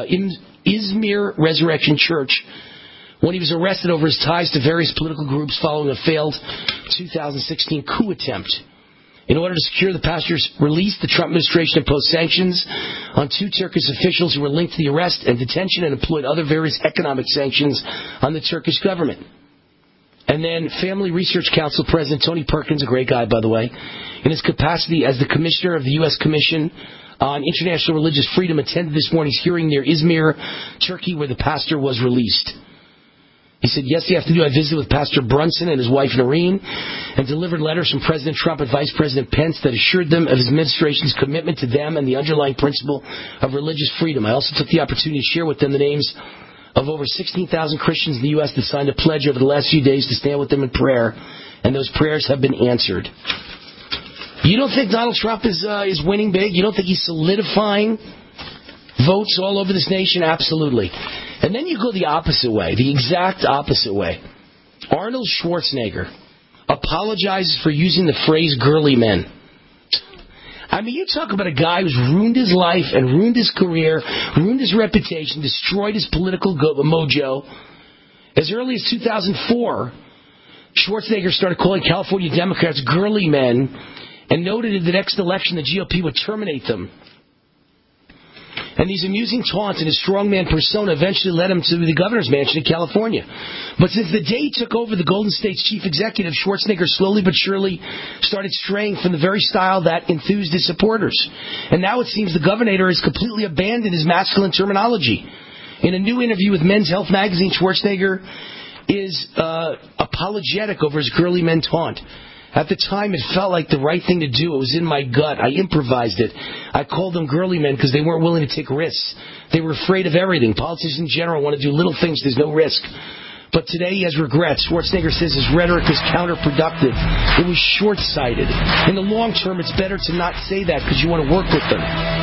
Izmir Resurrection Church when he was arrested over his ties to various political groups following a failed 2016 coup attempt. In order to secure the pastor's release, the Trump administration imposed sanctions on 2 Turkish officials who were linked to the arrest and detention and employed other various economic sanctions on the Turkish government. And then Family Research Council President Tony Perkins, a great guy, by the way, in his capacity as the commissioner of the U.S. Commission on International Religious Freedom, attended this morning's hearing near Izmir, Turkey, where the pastor was released. He said, yesterday afternoon I visited with Pastor Brunson and his wife Noreen and delivered letters from President Trump and Vice President Pence that assured them of his administration's commitment to them and the underlying principle of religious freedom. I also took the opportunity to share with them the names of over 16,000 Christians in the U.S. that signed a pledge over the last few days to stand with them in prayer, and those prayers have been answered. You don't think Donald Trump is winning big? You don't think he's solidifying votes all over this nation? Absolutely. And then you go the opposite way, the exact opposite way. Arnold Schwarzenegger apologizes for using the phrase girly men. I mean, you talk about a guy who's ruined his life and ruined his career, ruined his reputation, destroyed his political mojo. As early as 2004, Schwarzenegger started calling California Democrats girly men and noted in the next election the GOP would terminate them. And these amusing taunts and his strongman persona eventually led him to the governor's mansion in California. But since the day he took over the Golden State's chief executive, Schwarzenegger slowly but surely started straying from the very style that enthused his supporters. And now it seems the governor has completely abandoned his masculine terminology. In a new interview with Men's Health magazine, Schwarzenegger is apologetic over his girly men taunt. At the time, it felt like the right thing to do. It was in my gut. I improvised it. I called them girly men because they weren't willing to take risks. They were afraid of everything. Politicians in general want to do little things. There's no risk. But today he has regrets. Schwarzenegger says his rhetoric is counterproductive. It was short-sighted. In the long term, it's better to not say that because you want to work with them.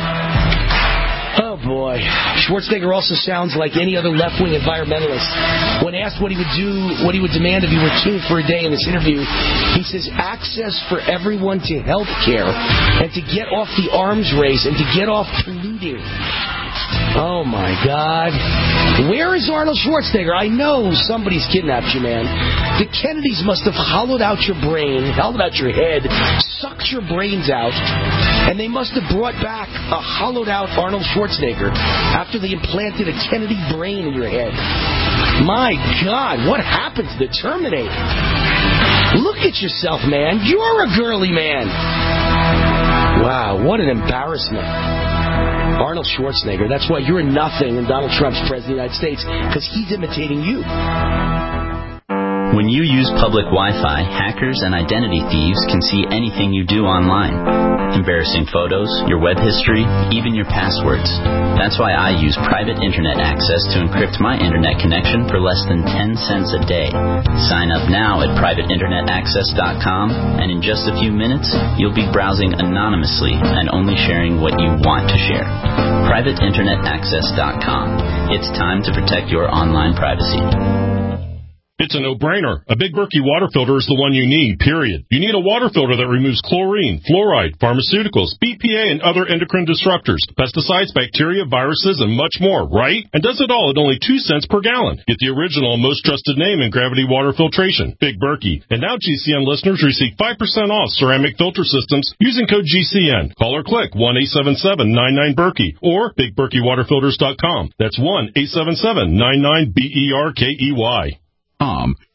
Oh, boy. Schwarzenegger also sounds like any other left-wing environmentalist. When asked what he would do, what he would demand if he were king for a day in this interview, he says access for everyone to health care and to get off the arms race and to get off polluting. Oh, my God. Where is Arnold Schwarzenegger? I know somebody's kidnapped you, man. The Kennedys must have hollowed out your brain, hollowed out your head, sucked your brains out, and they must have brought back a hollowed-out Arnold Schwarzenegger after they implanted a Kennedy brain in your head. My God, what happened to the Terminator? Look at yourself, man. You're a girly man. Wow, what an embarrassment. Arnold Schwarzenegger. That's why you're nothing and Donald Trump's president of the United States, because he's imitating you. When you use public Wi-Fi, hackers and identity thieves can see anything you do online. Embarrassing photos, your web history, even your passwords. That's why I use private internet access to encrypt my internet connection for less than 10 cents a day. Sign up now at privateinternetaccess.com, and in just a few minutes, you'll be browsing anonymously and only sharing what you want to share. privateinternetaccess.com. It's time to protect your online privacy. It's a no-brainer. A Big Berkey water filter is the one you need, period. You need a water filter that removes chlorine, fluoride, pharmaceuticals, BPA, and other endocrine disruptors, pesticides, bacteria, viruses, and much more, right? And does it all at only 2 cents per gallon. Get the original and most trusted name in gravity water filtration, Big Berkey. And now GCN listeners receive 5% off ceramic filter systems using code GCN. Call or click 1-877-99-BERKEY or BigBerkeyWaterFilters.com. That's 1-877-99-BERKEY.